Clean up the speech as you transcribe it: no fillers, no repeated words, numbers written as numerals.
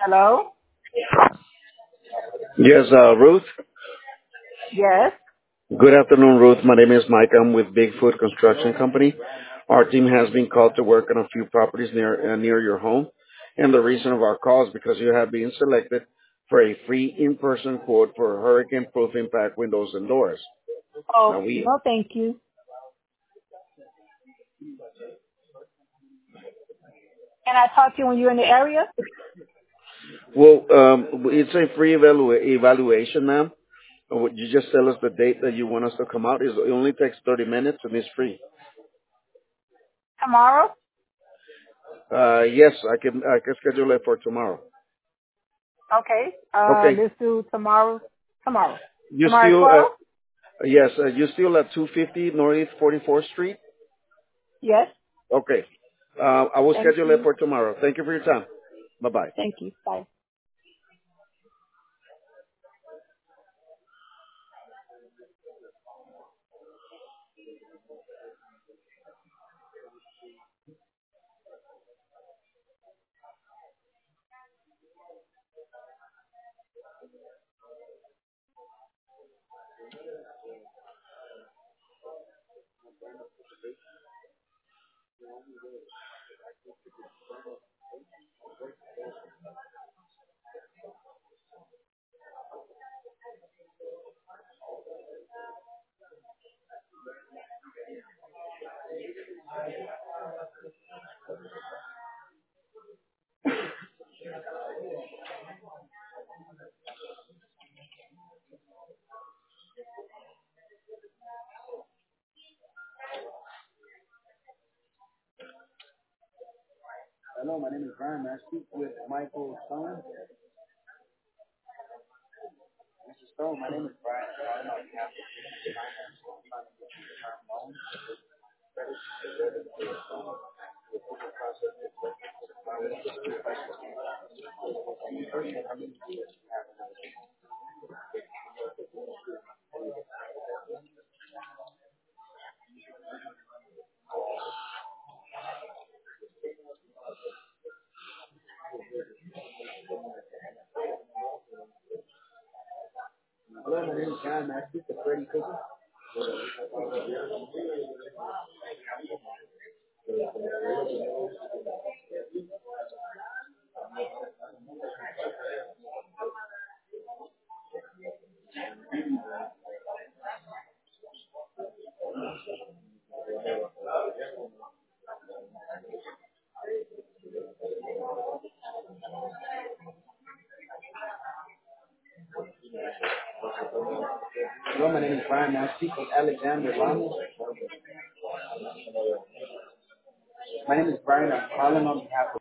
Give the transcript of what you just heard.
Hello? Yes, Ruth. Yes. Good afternoon, Ruth. My name is Mike. I'm with Bigfoot Construction Company. Our team has been called to work on a few properties near your home, and the reason of our call is because you have been selected for a free in-person quote for hurricane-proof impact windows and doors. Now Oh, we no, thank you. Can I talk to you when you're in the area? well, it's a free evaluation, ma'am. Would you just tell us the date that you want us to come out? It only takes 30 minutes and it's free. Tomorrow? Yes, I can schedule it for tomorrow. Okay. Okay. Let's do tomorrow. Tomorrow. You Tomorrow at still 12? Yes, you're still at 250 Northeast 44th Street? Yes. Okay. I will Thank schedule it you. for tomorrow. Thank you for your time. Bye-bye. Thank you. Bye. Hello, my name is Brian. May I speak with Michael Stone? Mr. Stone, my name is Brian. I'm calling on behalf of Finance. I'm trying to get you term loan credit to ready to the approval process. A few questions. First, how many years you have? Hello, my name is John. May I speak to Freddie Cooper? Hello, my name is Brian. May I speak with Alexander Ramos? My name is Brian. I'm calling on behalf of